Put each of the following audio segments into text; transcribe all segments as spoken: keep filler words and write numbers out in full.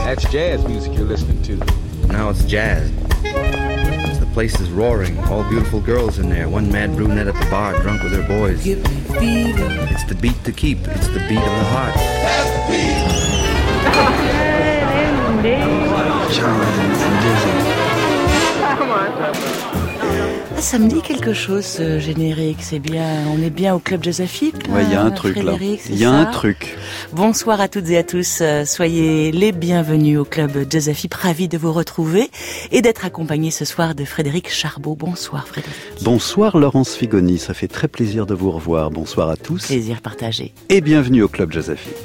That's jazz music you're listening to. Now it's jazz. The place is roaring. All beautiful girls in there. One mad brunette at the bar, drunk with her boys. Give me fever. It's the beat to keep. It's the beat of the heart. That's the beat. Ah, ça me dit quelque chose, ce générique. C'est bien. On est bien au club Jazz F I P. Ouais, il y a un truc là. Il y a un truc. Bonsoir à toutes et à tous. Soyez les bienvenus au club Jazz F I P. Ravi de vous retrouver et d'être accompagné ce soir de Frédéric Charbot. Bonsoir Frédéric. Bonsoir Laurence Figoni. Ça fait très plaisir de vous revoir. Bonsoir à tous. Plaisir partagé. Et bienvenue au club Jazz F I P.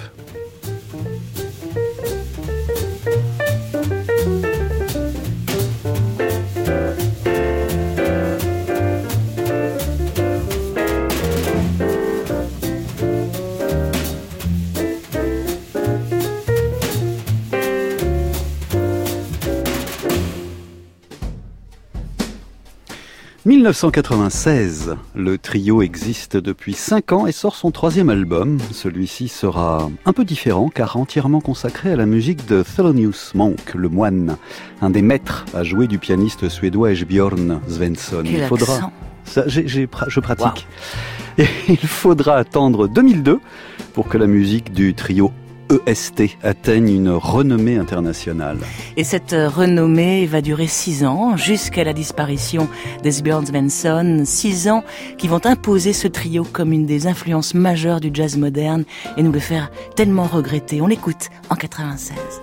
dix-neuf cent quatre-vingt-seize, le trio existe depuis cinq ans et sort son troisième album. Celui-ci sera un peu différent car entièrement consacré à la musique de Thelonious Monk, le moine, un des maîtres à jouer du pianiste suédois Esbjörn Svensson. Quel il faudra, accent. ça, j'ai, j'ai, je pratique. Wow. Et il faudra attendre deux mille deux pour que la musique du trio E S T atteigne une renommée internationale. Et cette renommée va durer six ans, jusqu'à la disparition d'Esbjörn Svensson. Six ans qui vont imposer ce trio comme une des influences majeures du jazz moderne et nous le faire tellement regretter. On l'écoute en quatre-vingt-seize.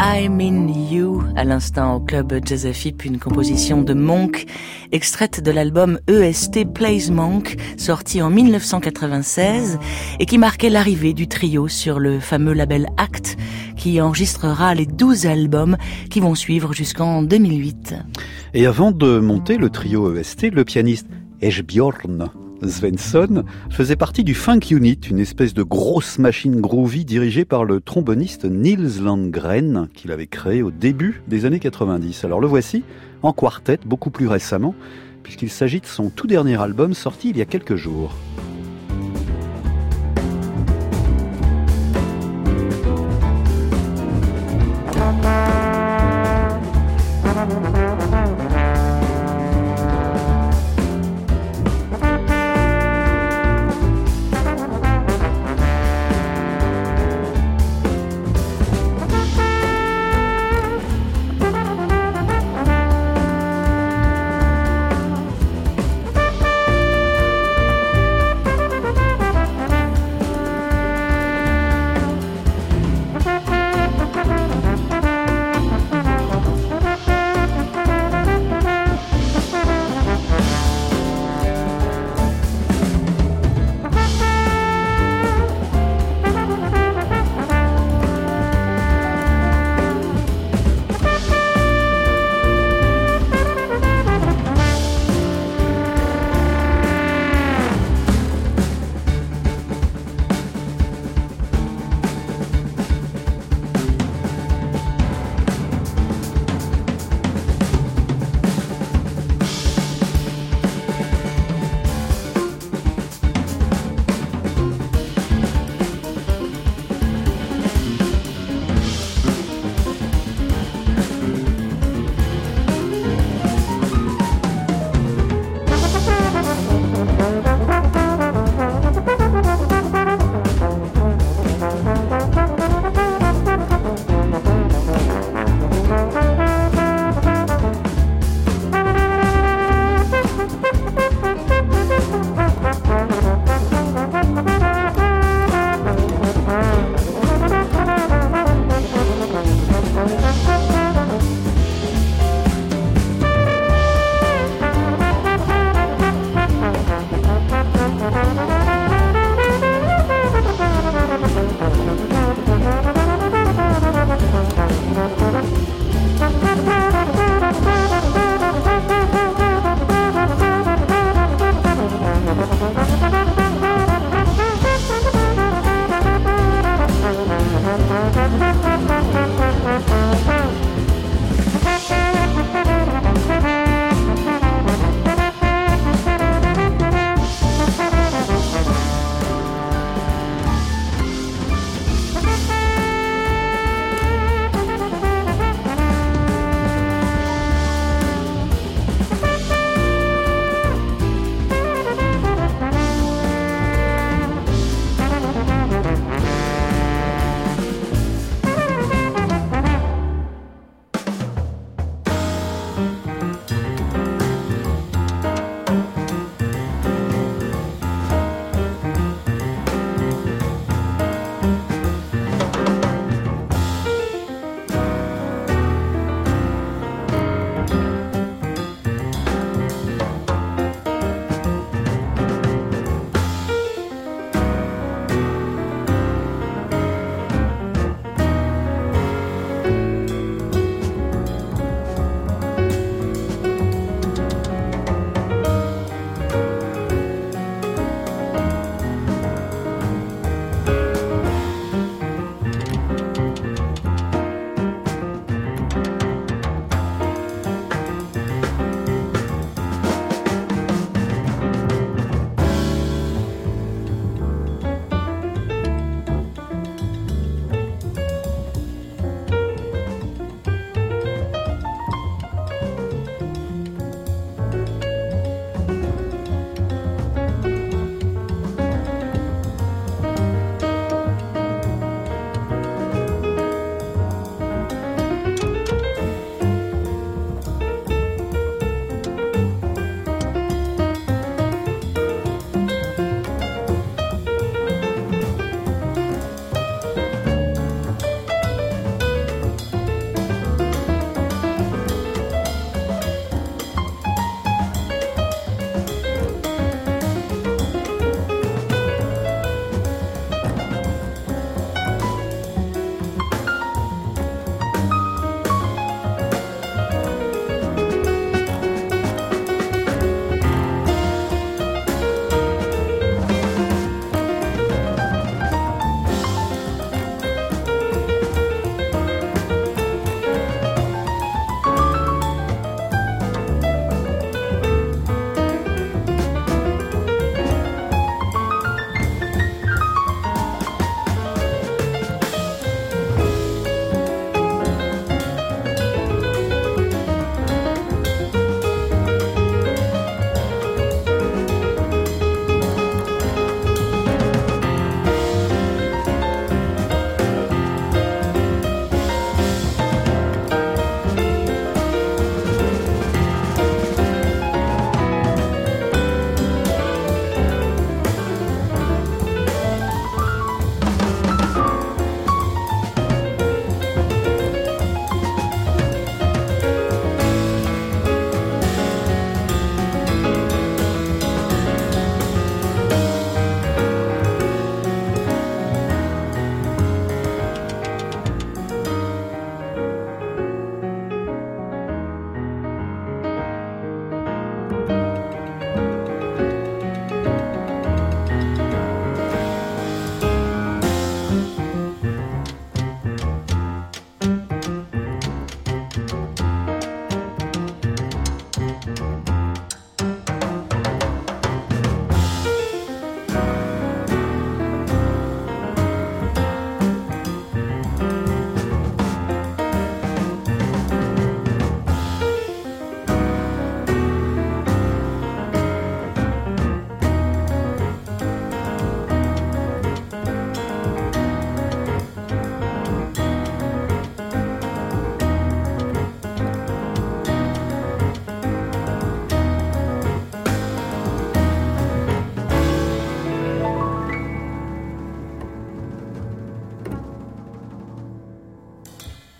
I'm in You, à l'instant au club Jazz F I P, une composition de Monk, extraite de l'album E S T Plays Monk, sorti en mille neuf cent quatre-vingt-seize, et qui marquait l'arrivée du trio sur le fameux label Act, qui enregistrera les douze albums qui vont suivre jusqu'en deux mille huit. Et avant de monter le trio E S T, le pianiste Esbjörn Svensson faisait partie du Funk Unit, une espèce de grosse machine groovy dirigée par le tromboniste Nils Landgren, qu'il avait créé au début des années quatre-vingt-dix. Alors le voici en quartet, beaucoup plus récemment, puisqu'il s'agit de son tout dernier album sorti il y a quelques jours.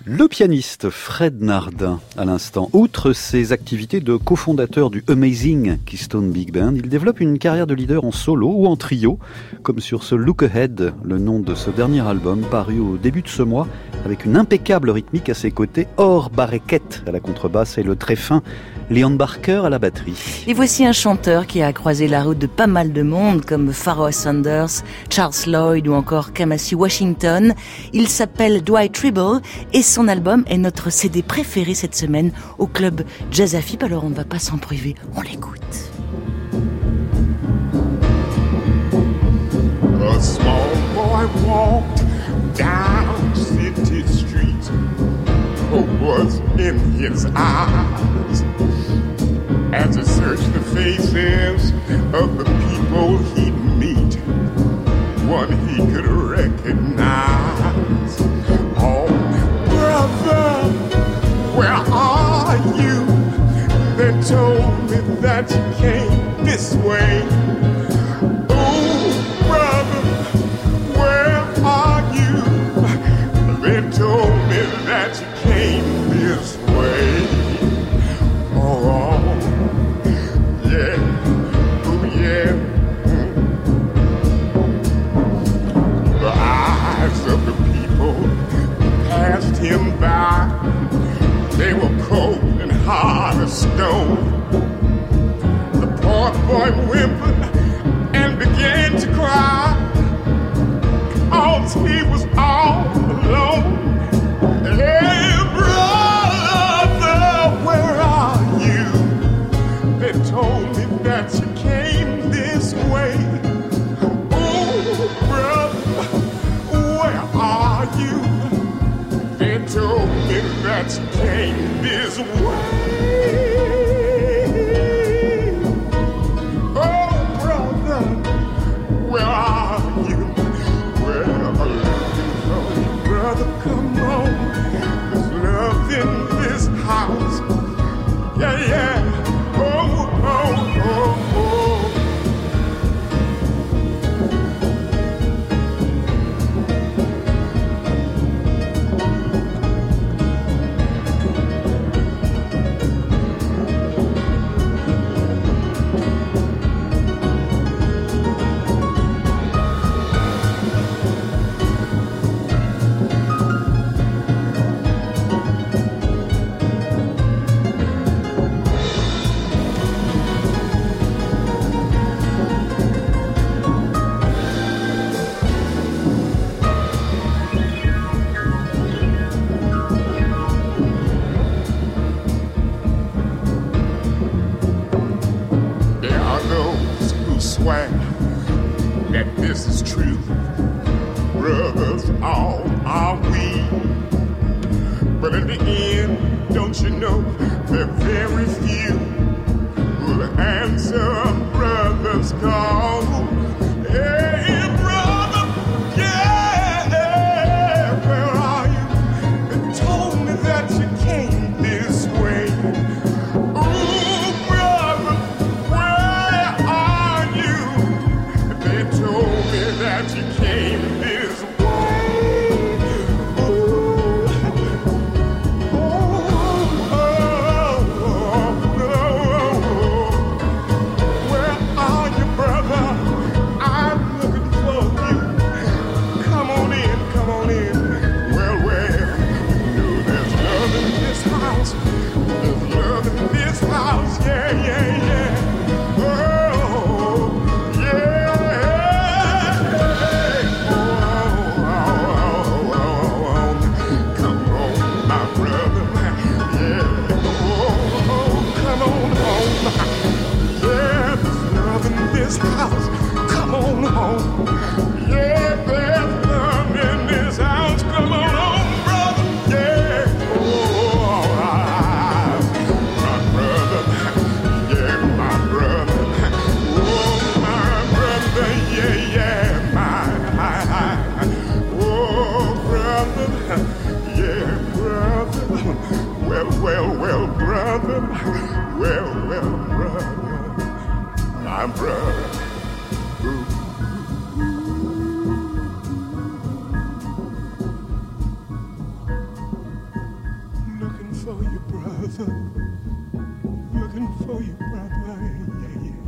Le pianiste Fred Nardin, à l'instant, outre ses activités de cofondateur du Amazing Keystone Big Band, il développe une carrière de leader en solo ou en trio, comme sur ce Look Ahead, le nom de ce dernier album paru au début de ce mois, avec une impeccable rythmique à ses côtés, Or Barreket à la contrebasse et le très fin Leon Barker à la batterie. Et voici un chanteur qui a croisé la route de pas mal de monde, comme Pharoah Sanders, Charles Lloyd ou encore Kamasi Washington. Il s'appelle Dwight Tribble et son album est notre C D préféré cette semaine au club Jazz Afib. Alors on ne va pas s'en priver, on l'écoute. A small boy walked down city street. Hope was in his eyes as he searched the faces of the people he'd meet. One he could recognize. Oh, brother, where are you? They told me that you came this way. Oh, brother, where are you? They told me that you came this way. Oh, yeah, oh yeah. Mm. The eyes of the people passed him by. They were cold and hard as stone. The poor boy whimpered and began to cry, 'cause he was all alone. Hey, brother, where are you? They told me that you came this way. Oh, brother, where are you? They told me that you came this way. Oh, brother, where are you? Where are you? Brother, come on. There's love in this house. Yeah, yeah. Oh, oh, oh, oh. Swear that this is true. Brothers, all are we. But in the end, don't you know, there are very few who'll answer a brother's call. Hey, brother, yeah, where are you? They told me that you came this way. That you came this way. Ooh. Oh, oh, oh, oh. Where are you, brother? I'm looking for you. Come on in, come on in. Well, well, you know there's love in this house. There's love in this house. Yeah, yeah, yeah. House, come on home. Yeah, there's love in this house. Come on home, brother. Yeah, oh, all right. My brother, yeah, my brother. Oh, my brother, yeah, yeah, my. Oh, brother, yeah, brother. Well, well, well, brother. Well, well, brother. My brother. was uh, looking for you, brother. Yeah, yeah.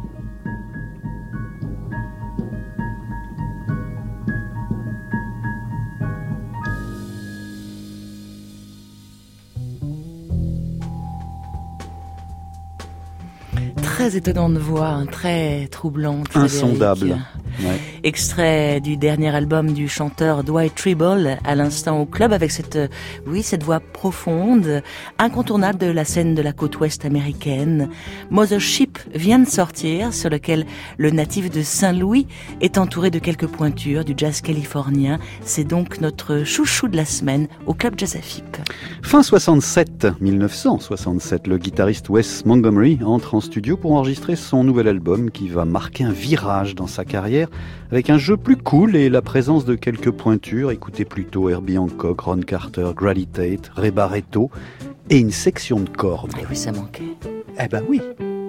Très étonnante voix, hein, très troublante. Insondable. Ouais. Extrait du dernier album du chanteur Dwight Tribble, à l'instant au club, avec cette, oui, cette voix profonde, incontournable de la scène de la côte ouest américaine. Mothership vient de sortir, sur lequel le natif de Saint-Louis est entouré de quelques pointures du jazz californien. C'est donc notre chouchou de la semaine au club Jazz A F I P. Fin soixante-sept, mille neuf cent soixante-sept, le guitariste Wes Montgomery entre en studio pour enregistrer son nouvel album qui va marquer un virage dans sa carrière avec un jeu plus cool et la présence de quelques pointures. Écoutez plutôt Herbie Hancock, Ron Carter, Grady Tate, Ray Barretto et une section de cordes. Ah oui, ça manquait. Eh ben oui.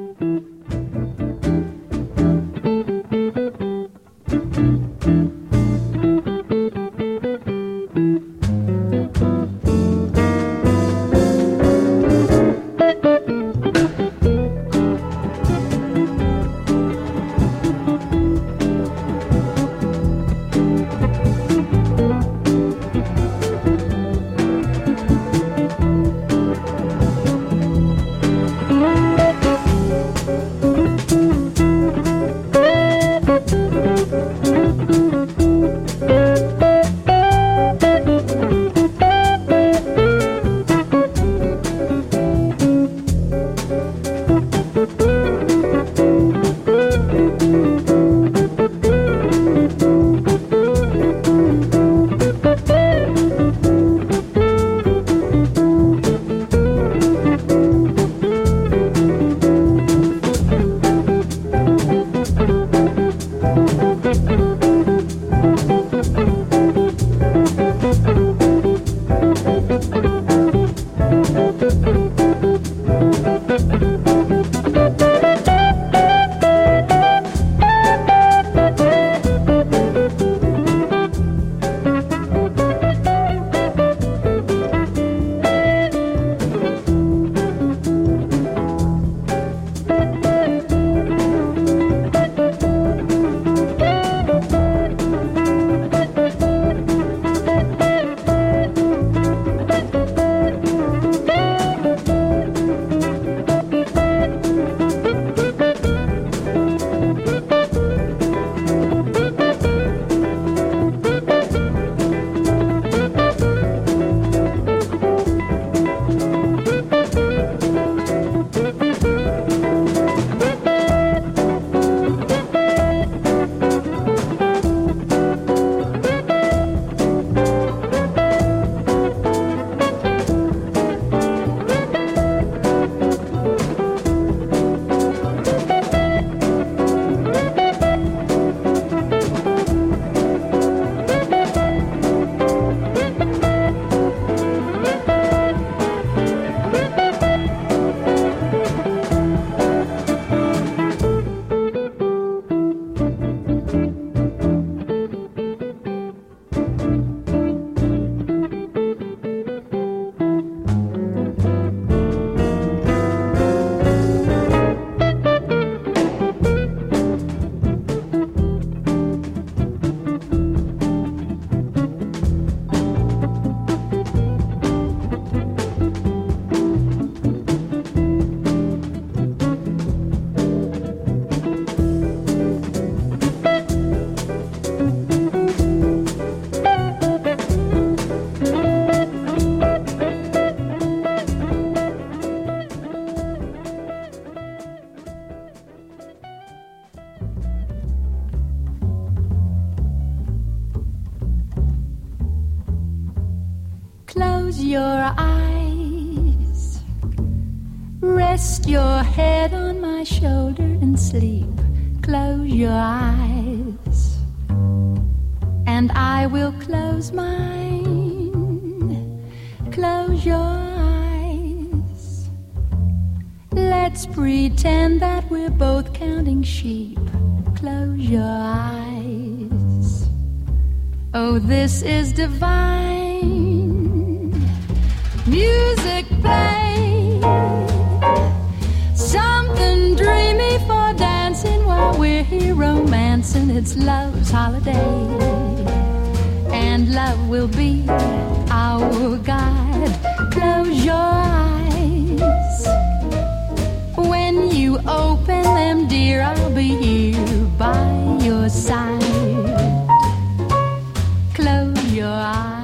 Close your eyes, rest your head on my shoulder and sleep. Close your eyes, and I will close mine. Close your eyes, let's pretend that we're both counting sheep. Close your eyes, oh, this is divine. Music plays we're romancing, it's love's holiday. And love will be our guide. Close your eyes. When you open them, dear, I'll be here by your side. Close your eyes.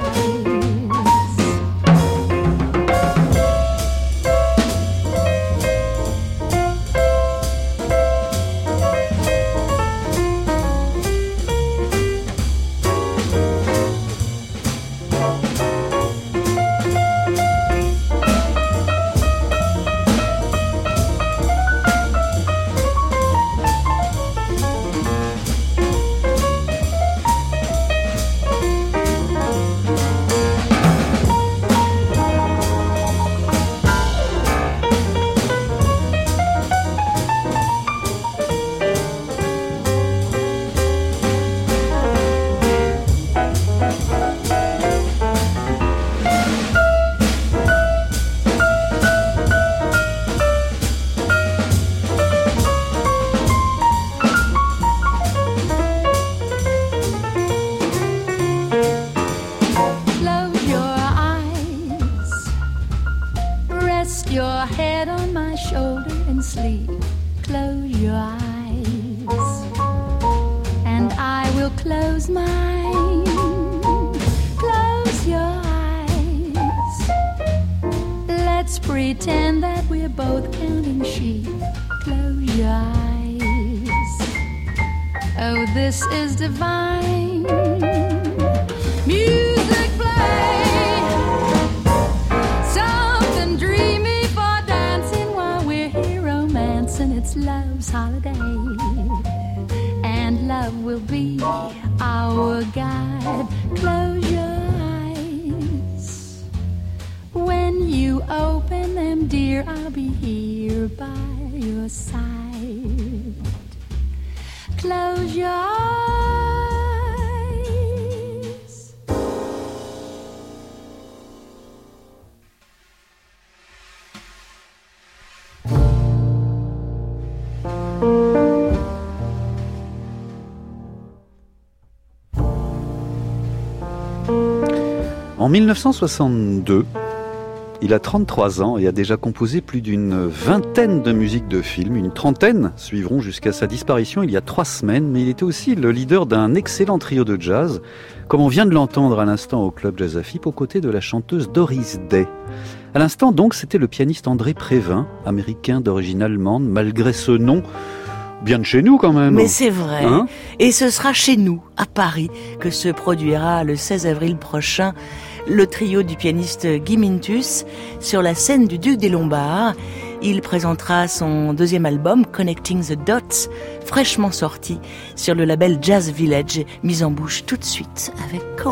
Pretend that we're both counting sheep. Close your eyes. Oh, this is divine. Music play. Something dreamy for dancing while we're here romancing. It's love's holiday. And love will be our guide. Close your eyes. When you open them, dear, I'll be here by your side. Close your eyes. En mille neuf cent soixante-deux, il a trente-trois ans et a déjà composé plus d'une vingtaine de musiques de films. Une trentaine suivront jusqu'à sa disparition il y a trois semaines, mais il était aussi le leader d'un excellent trio de jazz, comme on vient de l'entendre à l'instant au Club Jazz Afip, aux côtés de la chanteuse Doris Day. À l'instant donc, c'était le pianiste André Prévin, américain d'origine allemande, malgré ce nom bien de chez nous quand même. Mais c'est vrai. Hein ? Et ce sera chez nous, à Paris, que se produira le seize avril prochain le trio du pianiste Guy Mintus sur la scène du Duc des Lombards. Il présentera son deuxième album, Connecting the Dots, fraîchement sorti sur le label Jazz Village, mis en bouche tout de suite avec Cohen.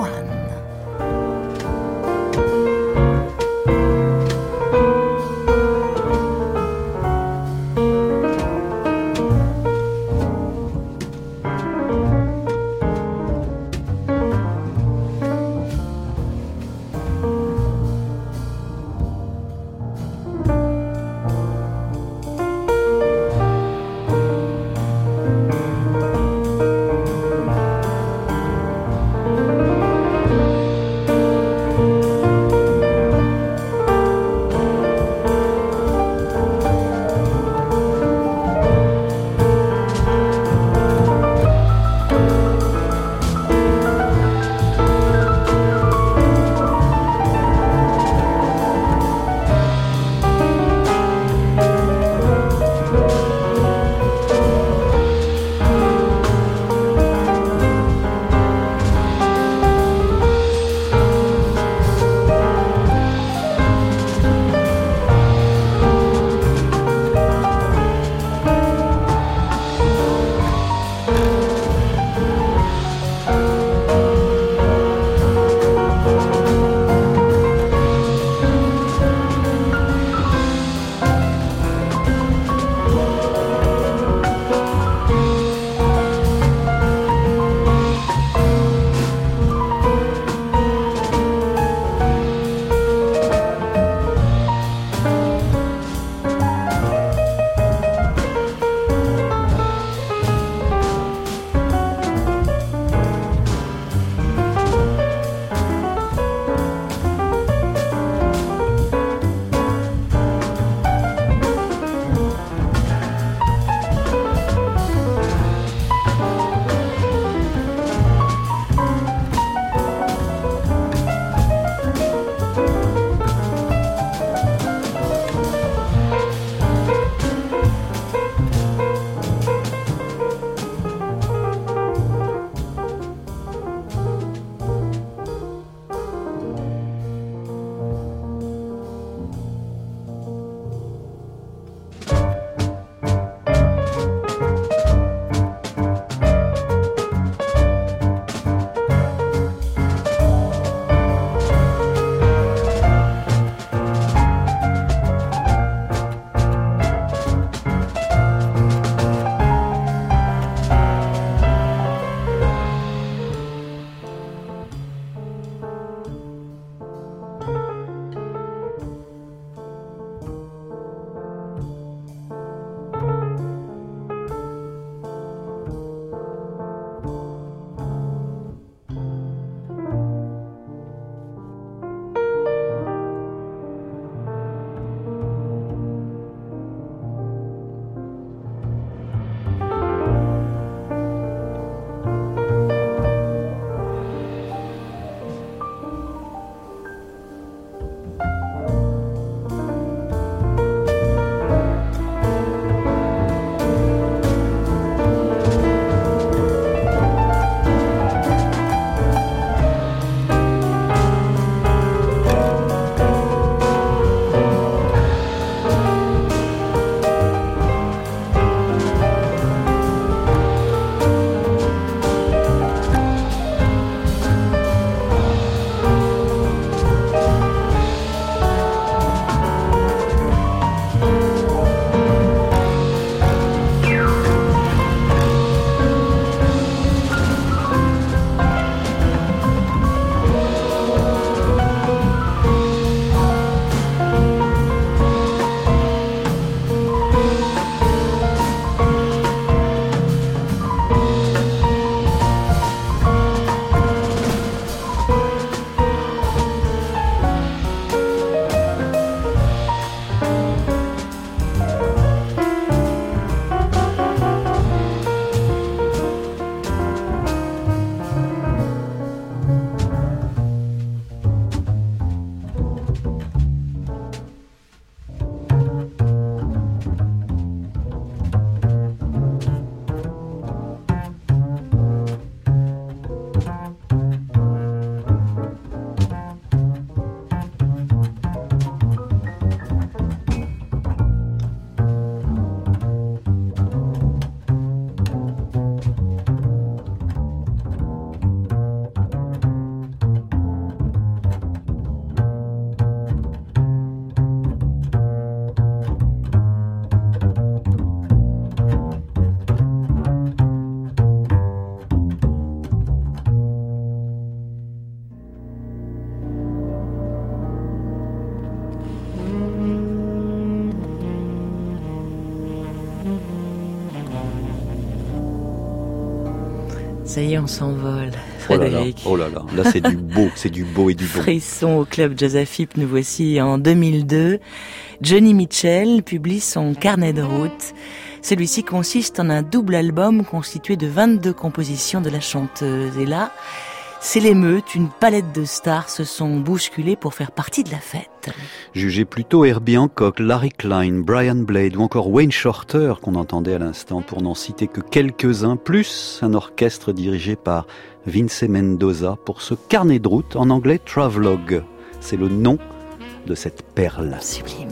Ça y est, on s'envole, Frédéric. Oh là là, oh là, là c'est du beau, c'est du beau et du bon. Frisson au club Jazz à F I P, nous voici en deux mille deux. Johnny Mitchell publie son carnet de route. Celui-ci consiste en un double album constitué de vingt-deux compositions de la chanteuse. Et là, c'est l'émeute, une palette de stars se sont bousculées pour faire partie de la fête. Jugez plutôt Herbie Hancock, Larry Klein, Brian Blade ou encore Wayne Shorter qu'on entendait à l'instant, pour n'en citer que quelques-uns, plus un orchestre dirigé par Vince Mendoza pour ce carnet de route, en anglais Travelogue. C'est le nom de cette perle. Sublime.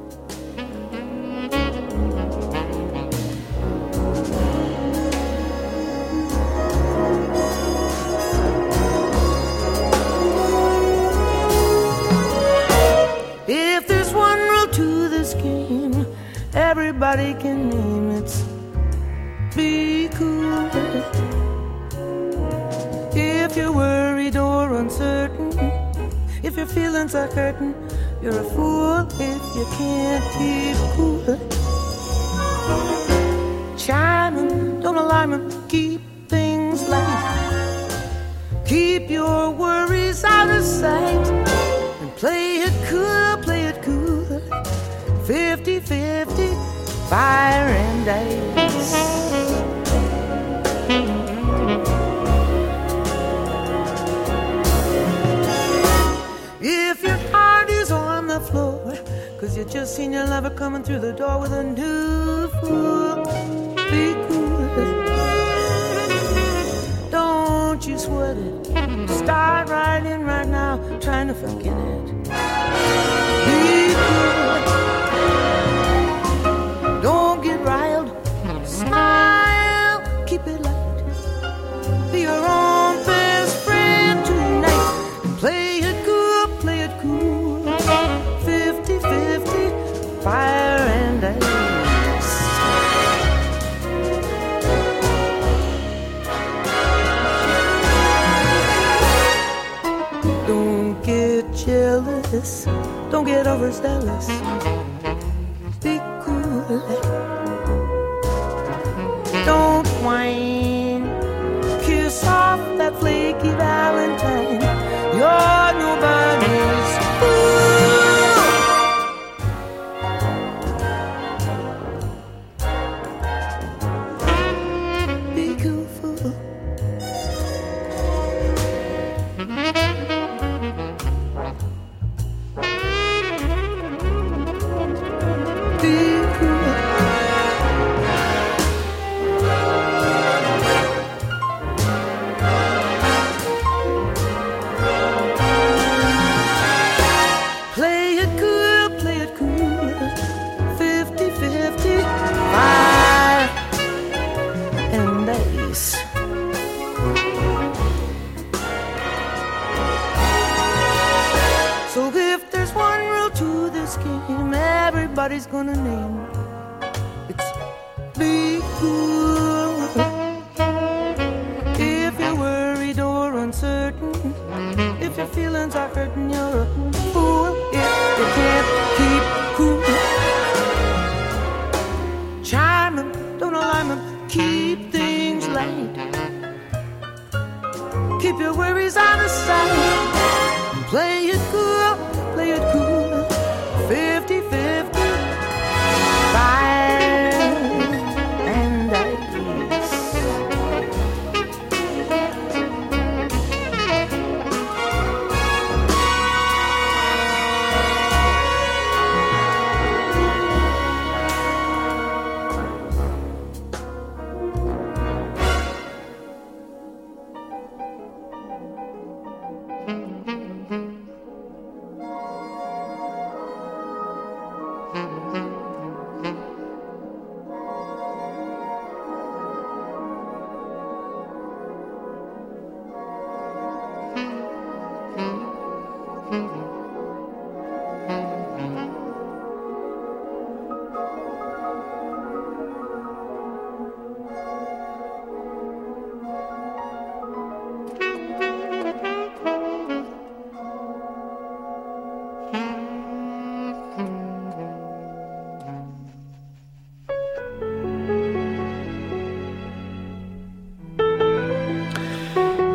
Everybody can name it. Be cool. If you're worried or uncertain, if your feelings are hurting, you're a fool if you can't keep cool. Chime 'em, don't alarm 'em, keep things light. Keep your worries out of sight and play it cool, play it cool. Fifty-fifty, fire and ice. If your heart is on the floor, cause you just seen your lover coming through the door with a new fool, be cool. Don't you sweat it, start right in right now, trying to forget it. Be cool. Don't get riled, smile, keep it light. Be your own best friend tonight and play it cool, play it cool. Fifty-fifty, fire and ice. Don't get jealous, don't get overzealous. Don't whine, kiss off that flaky Valentine. You're nobody's fool. Be cool, fool. Be cool. Everybody's gonna name it. It's be cool. If you're worried or uncertain, if your feelings are hurting, you're a fool if you can't keep cool. Chime 'em, don't alarm 'em, keep things light. Keep your worries out of sight. Play it cool, play it cool. Fifty-fifty, fire and ice.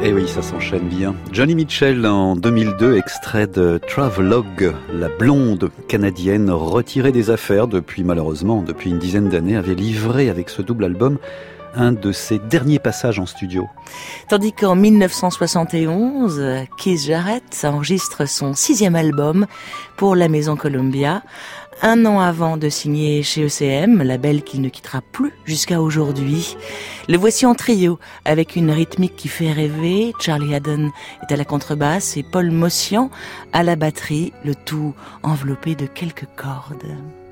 Eh oui, ça s'enchaîne bien. Joni Mitchell en deux mille deux, extrait de Travelogue, la blonde canadienne retirée des affaires depuis, malheureusement, depuis une dizaine d'années, avait livré avec ce double album un de ses derniers passages en studio. Tandis qu'en mille neuf cent soixante et onze, Keith Jarrett enregistre son sixième album pour la maison Columbia, un an avant de signer chez E C M, label qu'il ne quittera plus jusqu'à aujourd'hui. Le voici en trio, avec une rythmique qui fait rêver. Charlie Haddon est à la contrebasse et Paul Mossian à la batterie, le tout enveloppé de quelques cordes.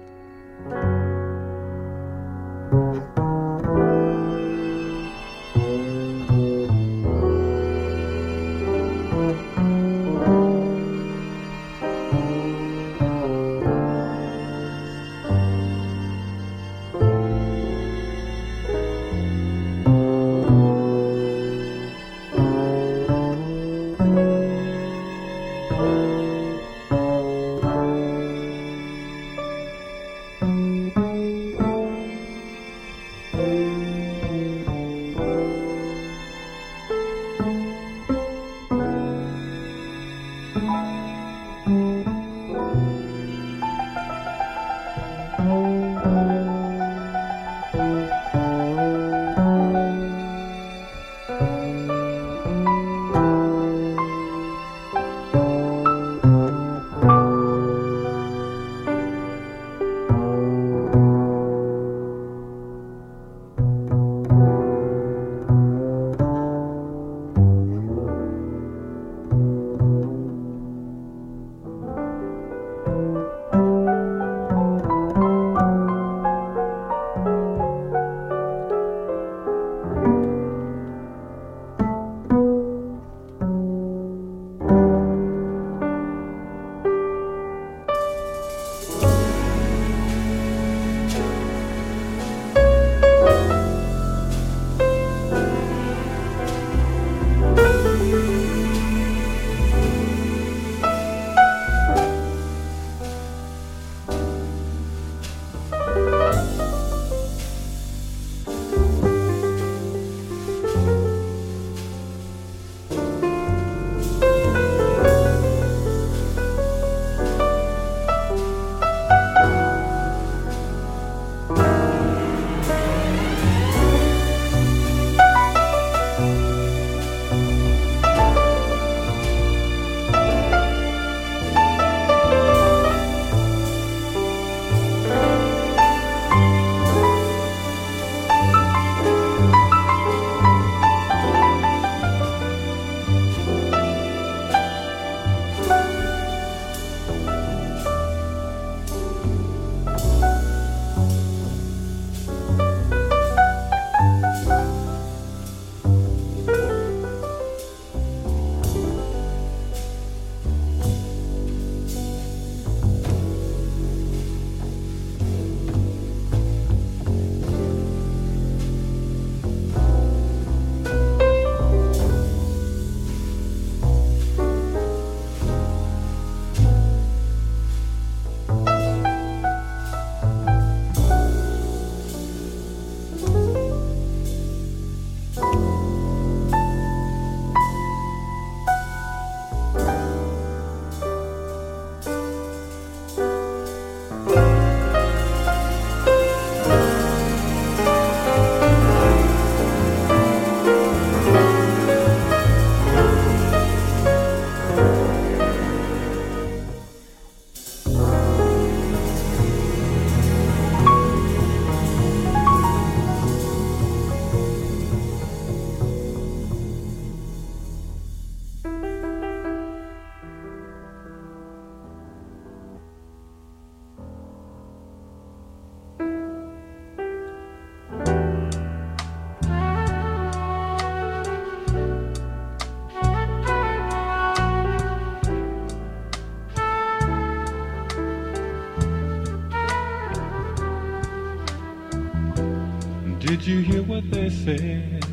Did you hear what they said?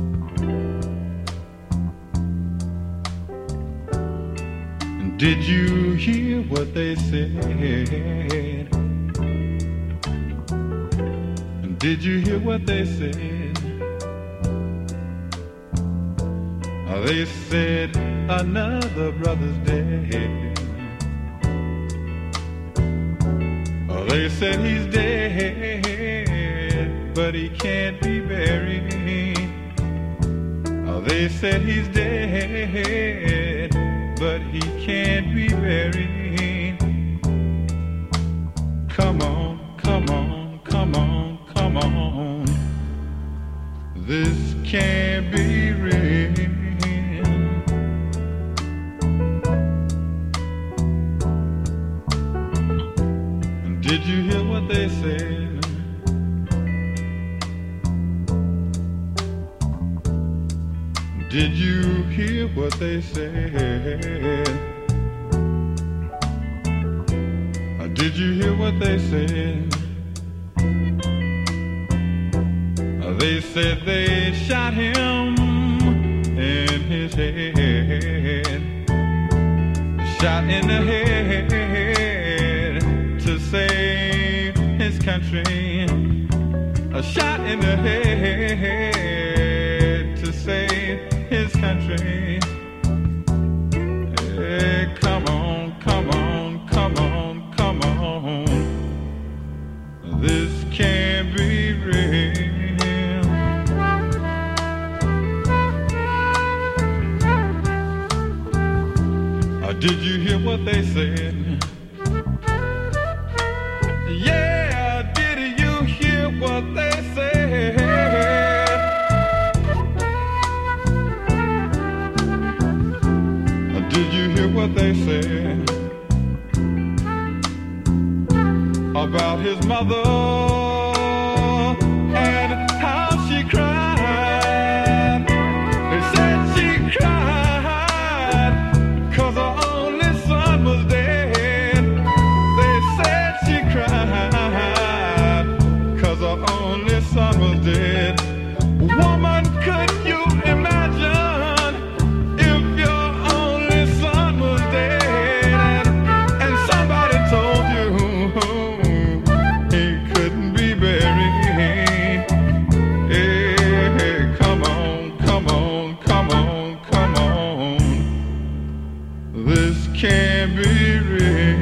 Did you hear what they said? Did you hear what they said Uh, they said another brother's dead. Uh, they said he's dead, but he can't be buried. Uh, they said he's dead, but he can't be buried. Come on, come on, come on, come on. This can't be real. Did you hear what they said? Did you hear what they said? Did you hear what they said? They said they shot him in his head, shot in the head to save his country, a shot in the head to save his country. Hey, come on, come on, come on, come on. This can't be real. Did you hear what they said? Yeah, did you hear what they said? Did you hear what they said about his mother and how she cried? They said she cried 'cause her only son was dead. They said she cried 'cause her only son was dead. Woman, could you imagine if your only son was dead and, and somebody told you he couldn't be buried? Hey, hey, come on, come on, come on, come on. This can't be real.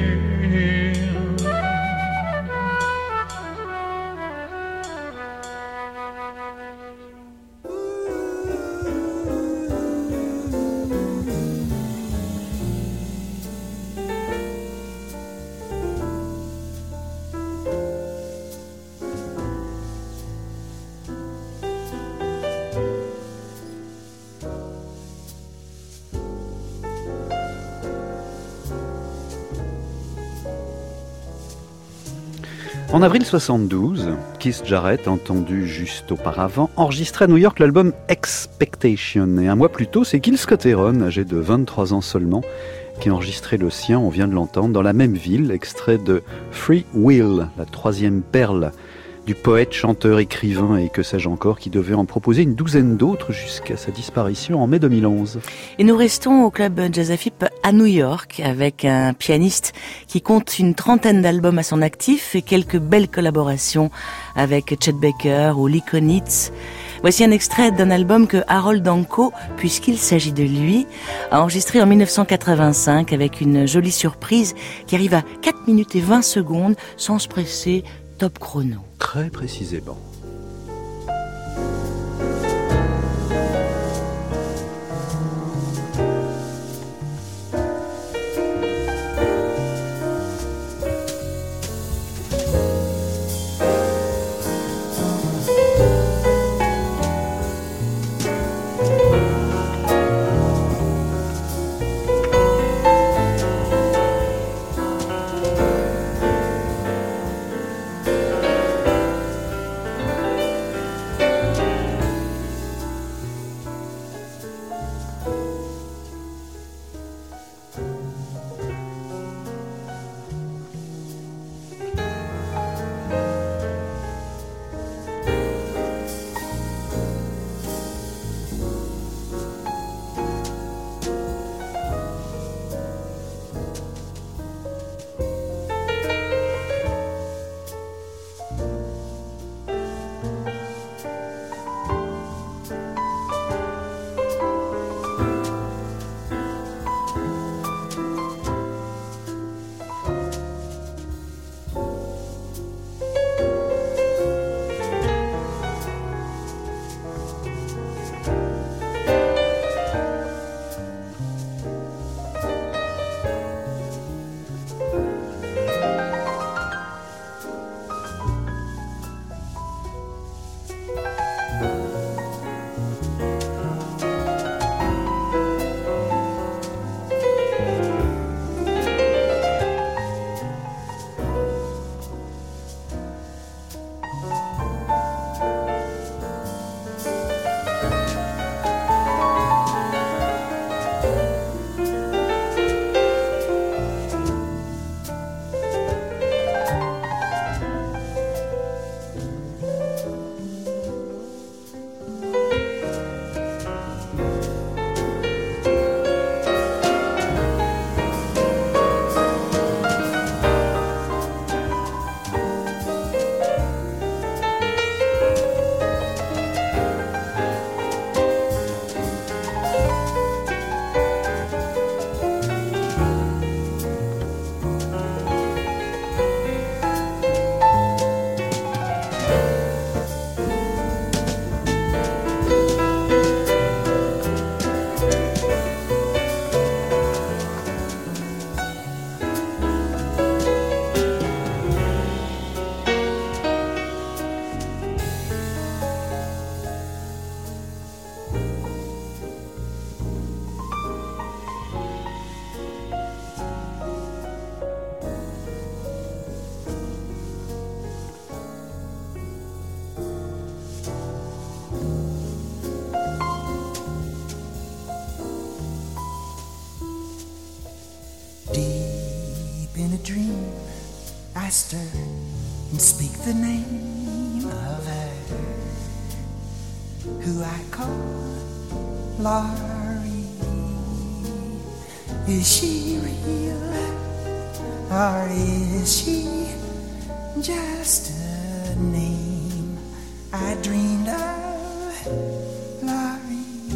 En avril soixante-douze, Keith Jarrett, entendu juste auparavant, enregistrait à New York l'album Expectation. Et un mois plus tôt, c'est Gil Scott-Heron, âgé de vingt-trois ans seulement, qui enregistrait le sien, on vient de l'entendre, dans la même ville, extrait de Free Will, la troisième perle du poète, chanteur, écrivain et que sais-je encore, qui devait en proposer une douzaine d'autres jusqu'à sa disparition en mai deux mille onze. Et nous restons au club Jazz Afip à New York avec un pianiste qui compte une trentaine d'albums à son actif et quelques belles collaborations avec Chet Baker ou Lee Konitz. Voici un extrait d'un album que Harold Anko, puisqu'il s'agit de lui, a enregistré en dix-neuf cent quatre-vingt-cinq avec une jolie surprise qui arrive à quatre minutes et vingt secondes sans se presser, top chrono. Très précisément. past her and speak the name of her who I call Laurie. Is she real or is she just a name I dreamed of? Laurie,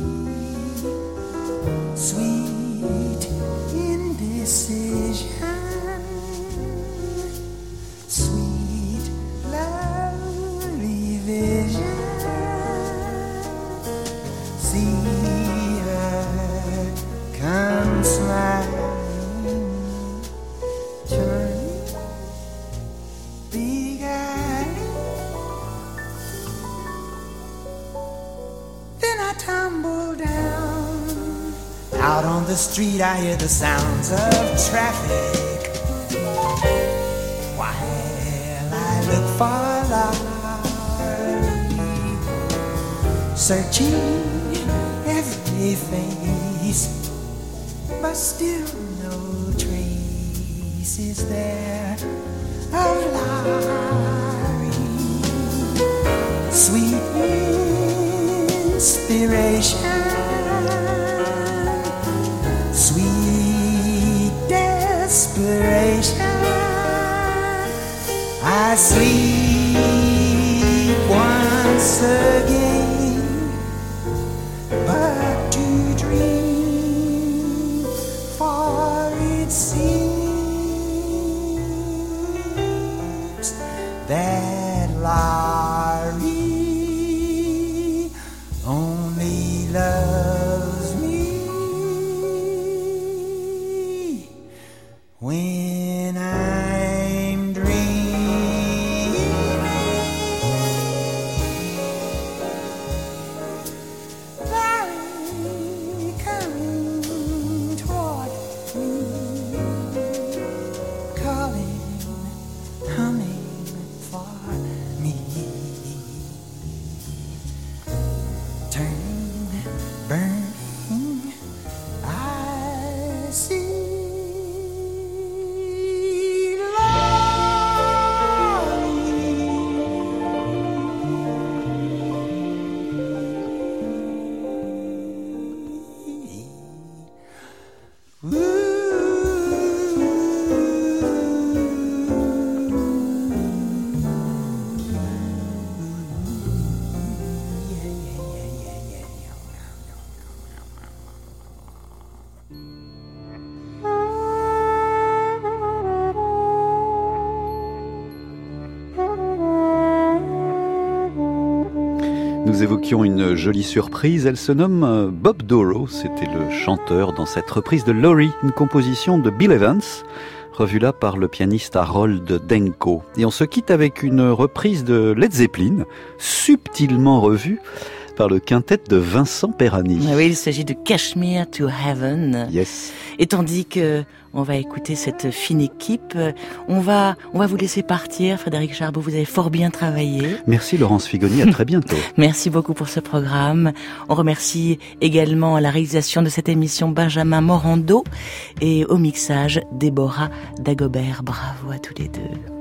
sweet indecision, sweet lovely vision. See her come smiling, turning big eyed. Then I tumble down out on the street. I hear the sounds of traffic while I look for Laurie, searching every face, but still no trace is there of Laurie. Sweet inspiration, sweet desperation. I sleep once again, but to dream, for it seems that Laurie only loves me when I'm dreaming. Laurie coming toward me, calling, humming for me, turning, burning, I see Nous évoquions une jolie surprise, elle se nomme Bob Dorough, c'était le chanteur dans cette reprise de Laurie, une composition de Bill Evans, revue là par le pianiste Harold Denko. Et on se quitte avec une reprise de Led Zeppelin, subtilement revue par le quintet de Vincent Perani. Oui, il s'agit de Kashmir to Heaven. Yes. Et tandis que on va écouter cette fine équipe, on va, on va vous laisser partir. Frédéric Charbot, vous avez fort bien travaillé. Merci Laurence Figoni, à très bientôt. Merci beaucoup pour ce programme. On remercie également à la réalisation de cette émission Benjamin Morando et au mixage Déborah Dagobert. Bravo à tous les deux.